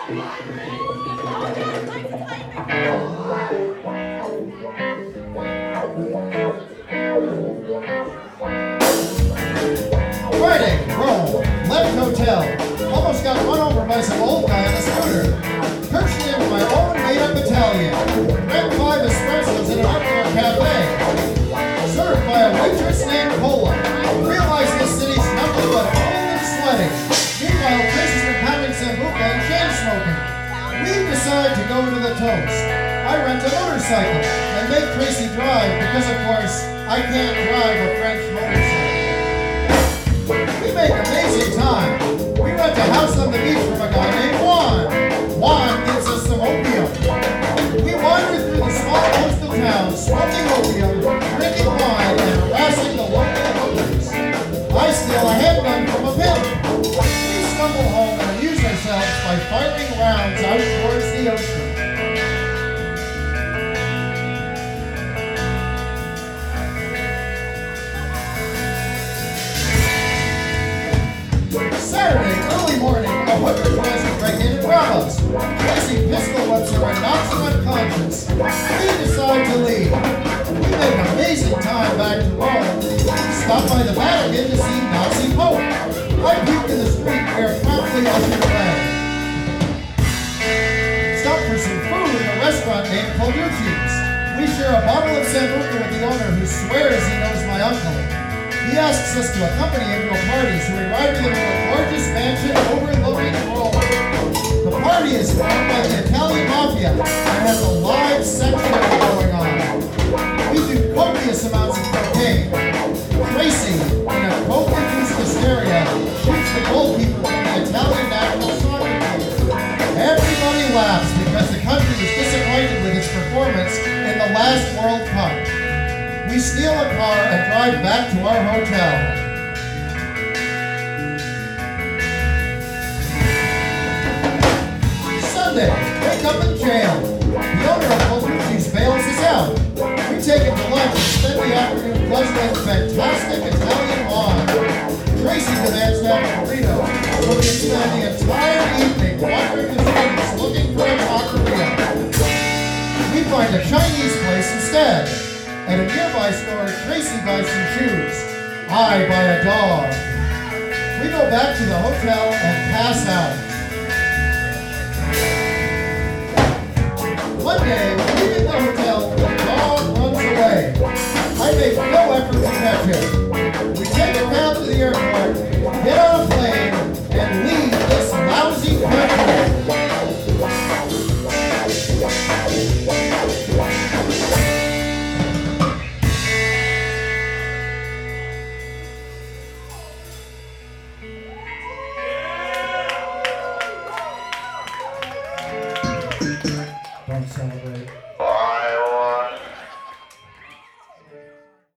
Friday, Rome, left hotel. Almost got run over by some old guy on a scooter. Perched in my own made-up Italian. Drank 5 espressos in an outdoor cafe. Served by a waitress named Cola. Realized this city's nothing but old and sweating. Meanwhile, Chris has been pounding sambuca and chain smoking. We decide to go to the toast. I rent a motorcycle and make Tracy drive because, of course, I can't drive a French motorcycle. We make amazing time. We rent a house on the beach from a guy named Juan. Juan gives us some opium. We wander through the small coastal town, smoking opium, drinking wine, and harassing the local hookers. I steal a handgun from a pimp. We stumble home and amuse ourselves by firing rounds out towards the ocean. Saturday, early morning, a hooker tries to break in and rob us. Tracy pistol whips her and knocks her unconscious. We decide to leave. We make an amazing time back to Rome. Stop by the Vatican to see Nazi Pope. I puke in the street where promptly ushered away. Stop for some food in a restaurant named Colucci's. We share a bottle of sambuca with the owner who swears he knows my uncle. He asks us to accompany him to a party, so we ride with him to a gorgeous mansion overlooking Rome. The party is run by the Italian Mafia and has a live sex show going on. We do copious amounts of cocaine. Tracy, in a coke-induced hysteria, shoots the goalkeeper from the Italian national soccer team. Everybody laughs because the country is disappointed with its performance in the last World Cup. We steal a car and drive back to our hotel. Sunday, wake up in jail. The owner of Colucci's bails us out. We take him to lunch and spend the afternoon guzzling fantastic Italian wine. Tracy demands to have a burrito, so we spend the entire evening wandering the streets looking for a taqueria. We find a Chinese place instead. At a nearby store, Tracy buys some shoes. I buy a dog. We go back to the hotel and pass out.